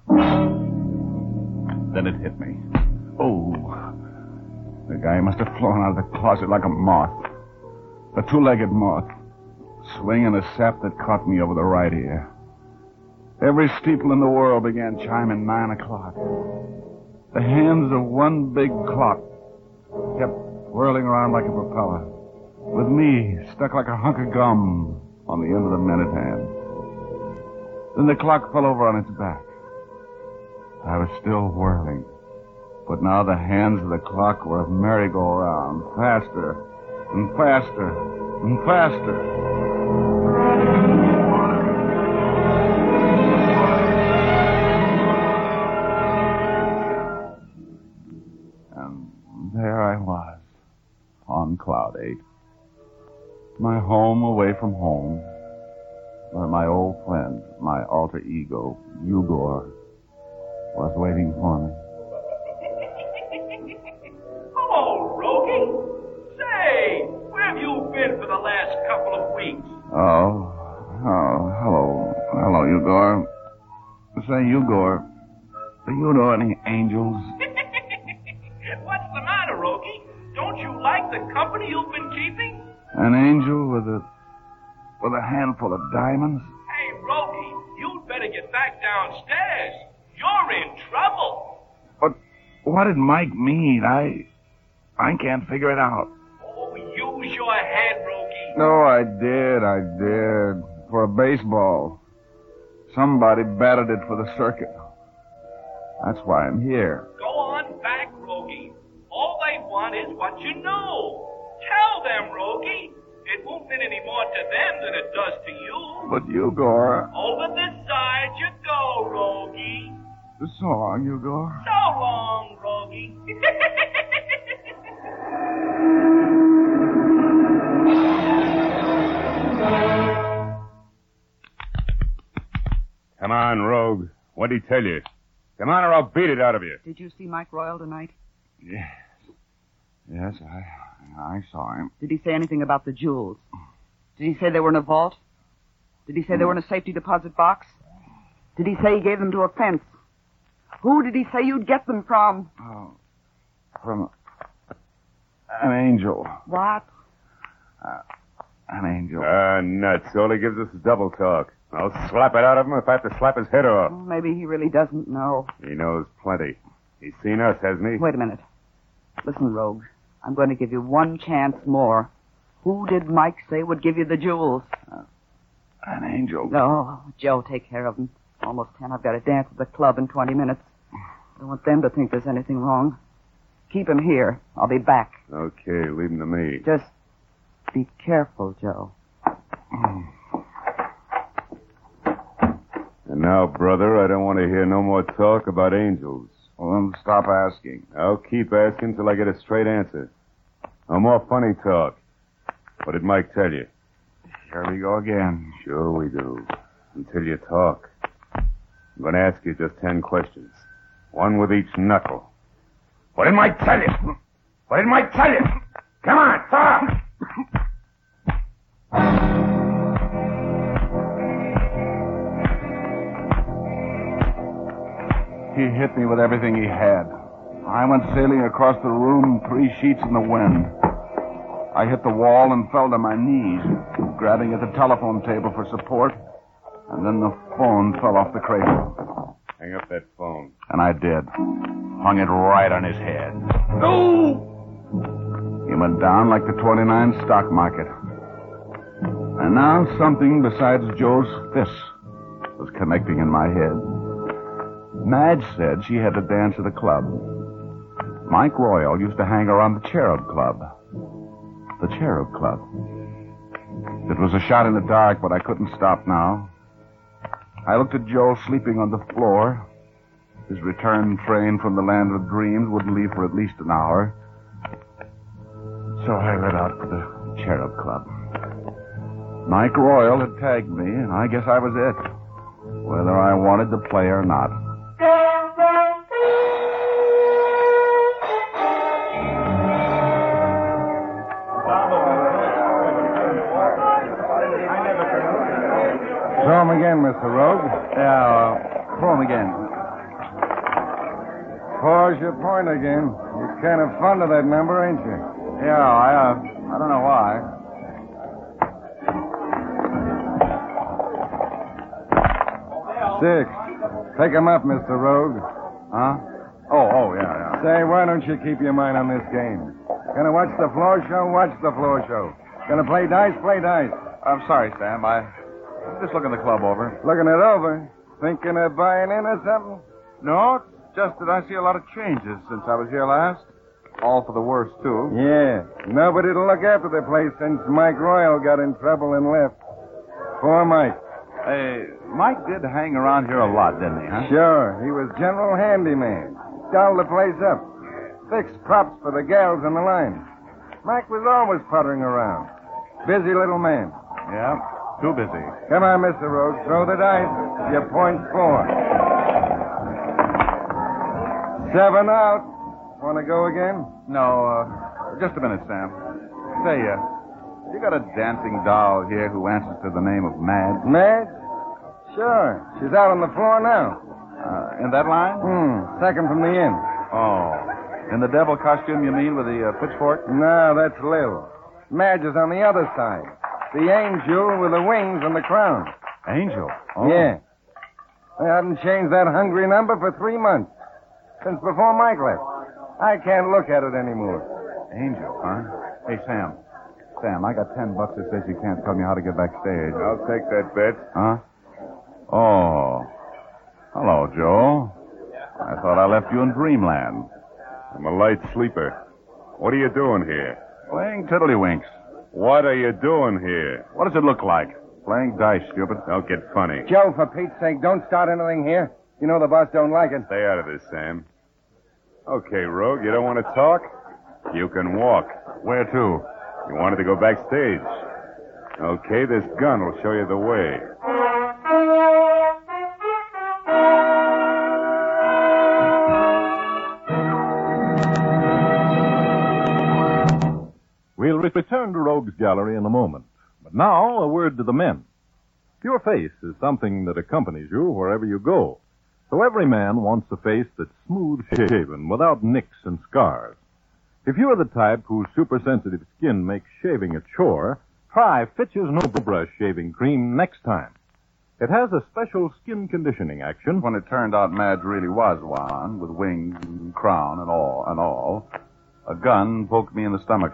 Then it hit me. Oh. The guy must have flown out of the closet like a moth. A two-legged moth. Swinging a sap that caught me over the right ear. Every steeple in the world began chiming 9 o'clock. The hands of one big clock kept whirling around like a propeller, with me stuck like a hunk of gum on the end of the minute hand. Then the clock fell over on its back. I was still whirling, but now the hands of the clock were a merry-go-round, faster and faster and faster. There I was, on Cloud 8. My home away from home, where my old friend, my alter ego, Ugor, was waiting for me. Hello, Rogie. Say, where have you been for the last couple of weeks? Hello, Ugor. Say, Ugor, do you know any angels? What's the matter, Rogie? Don't you like the company you've been keeping? An angel with a handful of diamonds? Hey, Rogie, you'd better get back downstairs. You're in trouble. But what did Mike mean? I can't figure it out. Oh, use your head, Rogie. No, I did. For a baseball. Somebody batted it for the circuit. That's why I'm here. Go on back, Rogie. All they want is what you know. Tell them, Rogie. It won't mean any more to them than it does to you. But Ugor... Over this side you go, Rogie. So long, Ugor. So long, Rogie. Come on, Rogue. What'd he tell you? Come on or I'll beat it out of you. Did you see Mike Royal tonight? Yes, I saw him. Did he say anything about the jewels? Did he say they were in a vault? Did he say they were in a safety deposit box? Did he say he gave them to a fence? Who did he say you'd get them from? Oh, from an angel. What? An angel. Nuts. All he gives us is double talk. I'll slap it out of him if I have to slap his head off. Well, maybe he really doesn't know. He knows plenty. He's seen us, hasn't he? Wait a minute. Listen, Rogue. I'm going to give you one chance more. Who did Mike say would give you the jewels? An angel. No, Joe, take care of them. Almost 10. I've got to dance at the club in 20 minutes. I don't want them to think there's anything wrong. Keep him here. I'll be back. Okay, leave him to me. Just be careful, Joe. And now, brother, I don't want to hear no more talk about angels. Well, then stop asking. I'll keep asking till I get a straight answer. No more funny talk. What did Mike tell you? Here we go again. Sure we do. Until you talk. I'm going to ask you just 10 questions. One with each knuckle. What did Mike tell you? What did Mike tell you? Come on, talk! He hit me with everything he had. I went sailing across the room, 3 sheets in the wind. I hit the wall and fell to my knees, grabbing at the telephone table for support, and then the phone fell off the cradle. Hang up that phone. And I did. Hung it right on his head. No! He went down like the 29 stock market. And now something besides Joe's fist was connecting in my head. Madge said she had to dance at the club. Mike Royal used to hang around the Cherub Club. The Cherub Club. It was a shot in the dark, but I couldn't stop now. I looked at Joe sleeping on the floor. His return train from the land of dreams wouldn't leave for at least an hour. So I let out for the Cherub Club. Mike Royal had tagged me, and I guess I was it. Whether I wanted to play or not. Throw him again, Mr. Rogue. Yeah, throw him again. Pause your point again. You're kind of fond of that number, ain't you? Yeah, I don't know why. Six. Pick him up, Mr. Rogue. Huh? Oh, yeah. Say, why don't you keep your mind on this game? Gonna watch the floor show? Watch the floor show. Gonna play dice? Play dice. I'm sorry, Sam. I'm just looking the club over. Looking it over? Thinking of buying in or something? No, it's just that I see a lot of changes since I was here last. All for the worse, too. Yeah. Nobody to look after the place since Mike Royal got in trouble and left. Poor Mike. Hey, Mike did hang around here a lot, didn't he, huh? Sure. He was general handyman. Dolled the place up. Fixed props for the gals in the line. Mike was always puttering around. Busy little man. Yeah, too busy. Come on, Mr. Rogue. Throw the dice. Your point's 4. 7 out. Want to go again? No, just a minute, Sam. Say, you got a dancing doll here who answers to the name of Madge? Madge? Sure. She's out on the floor now. In that line? Second from the inn. Oh. In the devil costume, you mean, with the pitchfork? No, that's Lil. Madge is on the other side. The angel with the wings and the crown. Angel? Oh. Yeah. They haven't changed that hungry number for 3 months. Since before Mike left. I can't look at it anymore. Angel, huh? Hey, Sam. Sam, I got $10 that says you can't tell me how to get backstage. I'll take that bet. Huh? Oh. Hello, Joe. I thought I left you in dreamland. I'm a light sleeper. What are you doing here? Playing tiddlywinks. What are you doing here? What does it look like? Playing dice, stupid. Don't get funny. Joe, for Pete's sake, don't start anything here. You know the boss don't like it. Stay out of this, Sam. Okay, Rogue, you don't want to talk? You can walk. Where to? You wanted to go backstage. Okay, this gun will show you the way. We'll return to Rogue's Gallery in a moment. But now, a word to the men. Your face is something that accompanies you wherever you go. So every man wants a face that's smooth-shaven, without nicks and scars. If you're the type whose super-sensitive skin makes shaving a chore, try Fitch's No Brush Shaving Cream next time. It has a special skin conditioning action. When it turned out Madge really was one, with wings and crown and all, a gun poked me in the stomach.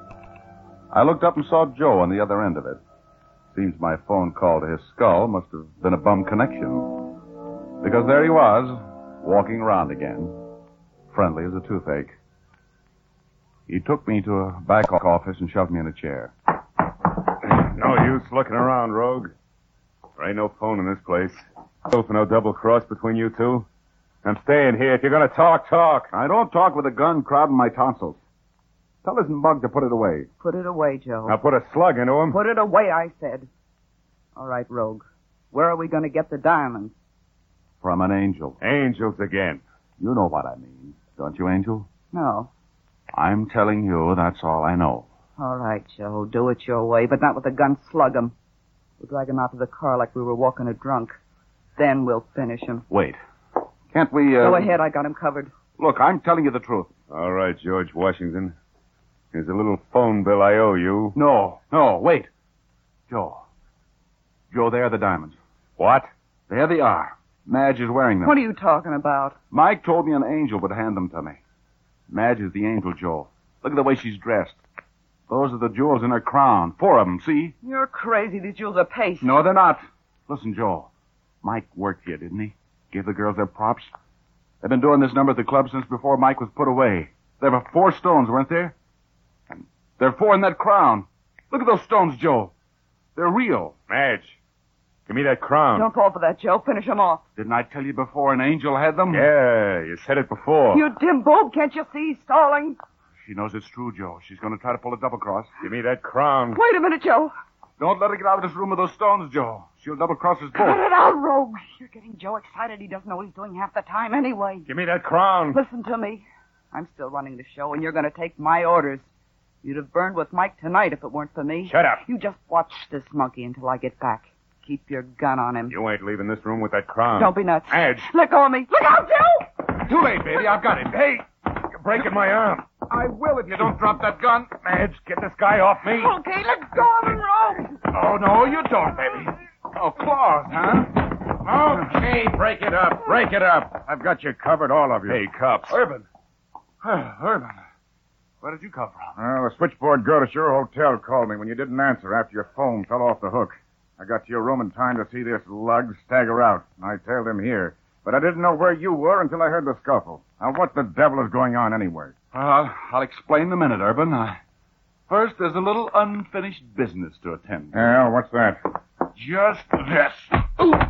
I looked up and saw Joe on the other end of it. Seems my phone call to his skull must have been a bum connection. Because there he was, walking around again, friendly as a toothache. He took me to a back office and shoved me in a chair. No use looking around, Rogue. There ain't no phone in this place. Hope no double-cross between you two. I'm staying here. If you're going to talk. I don't talk with a gun crowding my tonsils. Tell this mug to put it away. Put it away, Joe. Now put a slug into him. Put it away, I said. All right, Rogue. Where are we going to get the diamonds? From an angel. Angels again. You know what I mean, don't you, Angel? No. I'm telling you, that's all I know. All right, Joe. Do it your way, but not with a gun. Slug him. We'll drag him out to the car like we were walking a drunk. Then we'll finish him. Wait. Can't we, Go ahead. I got him covered. Look, I'm telling you the truth. All right, George Washington. Here's a little phone bill I owe you. No, wait. Joe, there are the diamonds. What? There they are. Madge is wearing them. What are you talking about? Mike told me an angel would hand them to me. Madge is the angel, Joe. Look at the way she's dressed. Those are the jewels in her crown. 4 of them, see? You're crazy. These jewels are paste. No, they're not. Listen, Joe. Mike worked here, didn't he? Gave the girls their props. They've been doing this number at the club since before Mike was put away. There were 4 stones, weren't there? And there are 4 in that crown. Look at those stones, Joe. They're real. Madge, give me that crown. Don't fall for that, Joe. Finish him off. Didn't I tell you before an angel had them? Yeah, you said it before. You dim bulb. Can't you see he's stalling? She knows it's true, Joe. She's going to try to pull a double-cross. Give me that crown. Wait a minute, Joe. Don't let her get out of this room with those stones, Joe. She'll double-cross us both. Cut it out, Rogue. You're getting Joe excited. He doesn't know what he's doing half the time anyway. Give me that crown. Listen to me. I'm still running the show, and you're going to take my orders. You'd have burned with Mike tonight if it weren't for me. Shut up. You just watch this monkey until I get back. Keep your gun on him. You ain't leaving this room with that crown. Don't be nuts. Madge. Let go of me. Look out, Joe! Too late, baby. I've got it. Hey, you're breaking my arm. I will if you don't drop that gun. Madge, get this guy off me. Okay, let go of him, Rogue. Oh, no, you don't, baby. Oh, claws, huh? Okay, break it up. Break it up. I've got you covered, all of you. Hey, cops. Urban. Urban. Where did you come from? Well, the switchboard girl at your hotel called me when you didn't answer after your phone fell off the hook. I got to your room in time to see this lug stagger out. I tailed him here. But I didn't know where you were until I heard the scuffle. Now, what the devil is going on anyway? I'll explain in a minute, Urban. First, there's a little unfinished business to attend to. Yeah, what's that? Just this.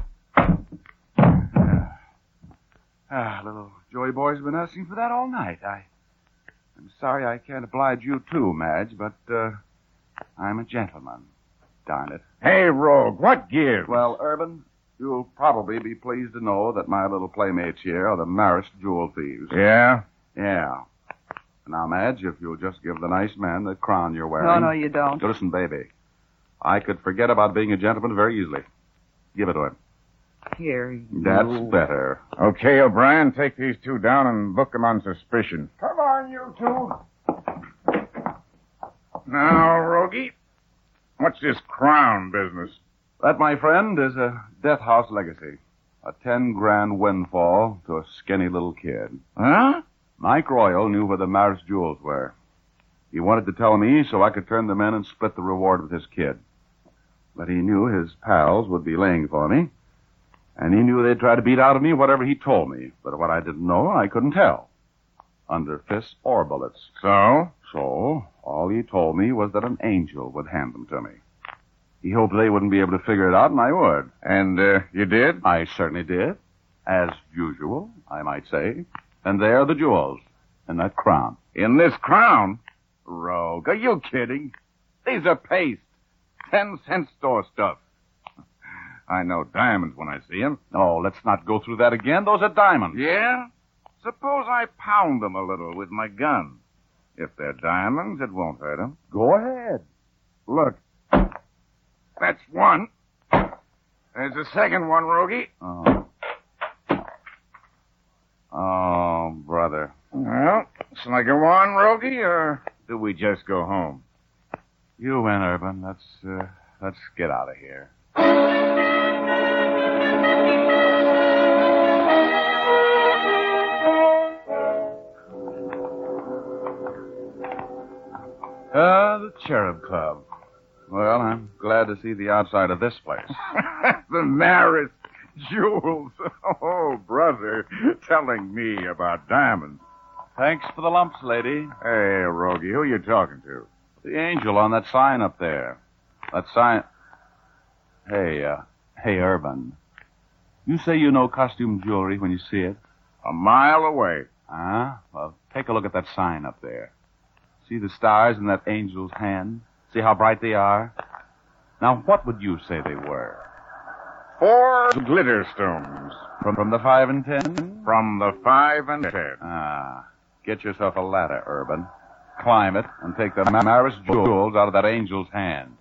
Little Joey boy's been asking for that all night. I'm sorry I can't oblige you too, Madge, but I'm a gentleman. Darn it. Hey, Rogue, what gives? Well, Urban, you'll probably be pleased to know that my little playmates here are the Marist jewel thieves. Yeah? Yeah. Now, Madge, if you'll just give the nice man the crown you're wearing. No, you don't. Listen, baby. I could forget about being a gentleman very easily. Give it to him. Here, you... That's better. Okay, O'Brien, take these 2 down and book them on suspicion. Come on, you 2. Now, Rogie, what's this crown business? That, my friend, is a death house legacy. A 10-grand windfall to a skinny little kid. Huh? Mike Royal knew where the Marist jewels were. He wanted to tell me so I could turn them in and split the reward with his kid. But he knew his pals would be laying for me. And he knew they'd try to beat out of me whatever he told me. But what I didn't know, I couldn't tell. Under fists or bullets. So? So, all he told me was that an angel would hand them to me. He hoped they wouldn't be able to figure it out, and I would. And, you did? I certainly did. As usual, I might say. And there are the jewels. In that crown. In this crown? Rogue, are you kidding? These are paste. 10-cent store stuff. I know diamonds when I see them. Oh, let's not go through that again. Those are diamonds. Yeah? Suppose I pound them a little with my gun. If they're diamonds, it won't hurt them. Go ahead. Look. That's 1. There's a second one, Rogie. Oh, brother. Well, shall I go on, Rogie, or do we just go home? You win, Urban. Let's get out of here. The Cherub Club. Well, I'm glad to see the outside of this place. The Maris jewels. Oh, brother, telling me about diamonds. Thanks for the lumps, lady. Hey, Rogie, who are you talking to? The angel on that sign up there. That sign... Hey, Urban. You say you know costume jewelry when you see it? A mile away. Well, take a look at that sign up there. See the stars in that angel's hand? See how bright they are? Now, what would you say they were? 4 glitter stones. From the 5 and 10? From the 5 and 10. Get yourself a ladder, Urban. Climb it and take the Maris jewels out of that angel's hand.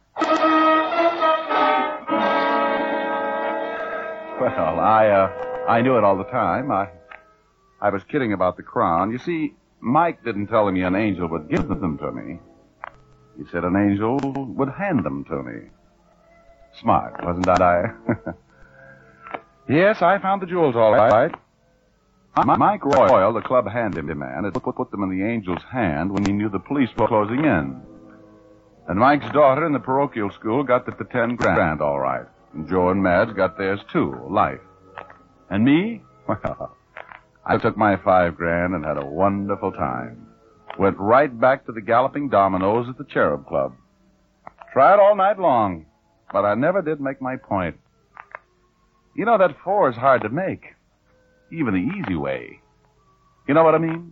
Well, I knew it all the time. I was kidding about the crown. You see, Mike didn't tell me an angel would give them to me. He said an angel would hand them to me. Smart, wasn't I? Yes, I found the jewels all right. Mike Royal, the club handyman, had put them in the angel's hand when he knew the police were closing in. And Mike's daughter in the parochial school got the 10 grand all right. And Joe and Mads got theirs too, life. And me? Well, I took my 5 grand and had a wonderful time. Went right back to the galloping dominoes at the Cherub Club. Tried all night long, but I never did make my point. You know, that 4 is hard to make. Even the easy way. You know what I mean?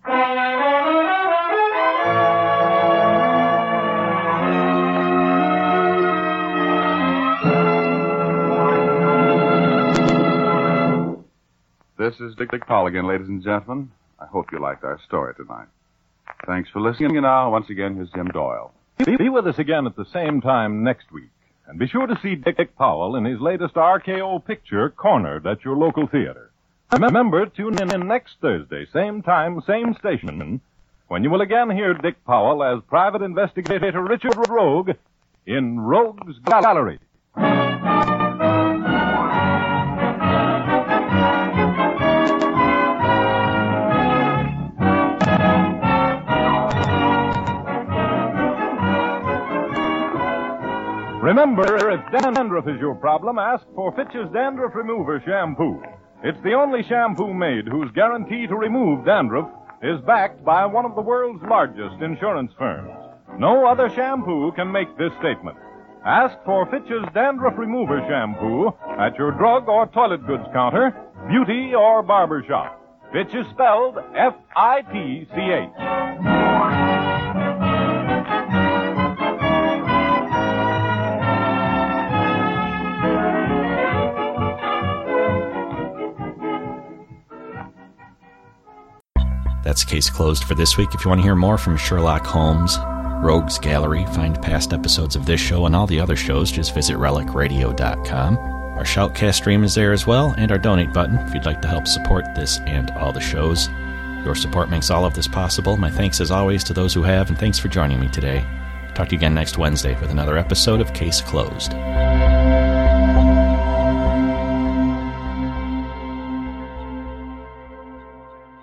This is Dick Powell again, ladies and gentlemen. I hope you liked our story tonight. Thanks for listening, and now, once again, here's Jim Doyle. Be with us again at the same time next week. And be sure to see Dick Powell in his latest RKO picture, Cornered, at your local theater. Remember, tune in next Thursday, same time, same station, when you will again hear Dick Powell as Private Investigator Richard Rogue in Rogue's Gallery. Remember, if dandruff is your problem, ask for Fitch's Dandruff Remover Shampoo. It's the only shampoo made whose guarantee to remove dandruff is backed by one of the world's largest insurance firms. No other shampoo can make this statement. Ask for Fitch's Dandruff Remover Shampoo at your drug or toilet goods counter, beauty or barber shop. Fitch is spelled F-I-T-C-H. That's Case Closed for this week. If you want to hear more from Sherlock Holmes, Rogue's Gallery, find past episodes of this show and all the other shows, just visit relicradio.com. Our Shoutcast stream is there as well, and our donate button if you'd like to help support this and all the shows. Your support makes all of this possible. My thanks as always to those who have, and thanks for joining me today. Talk to you again next Wednesday with another episode of Case Closed.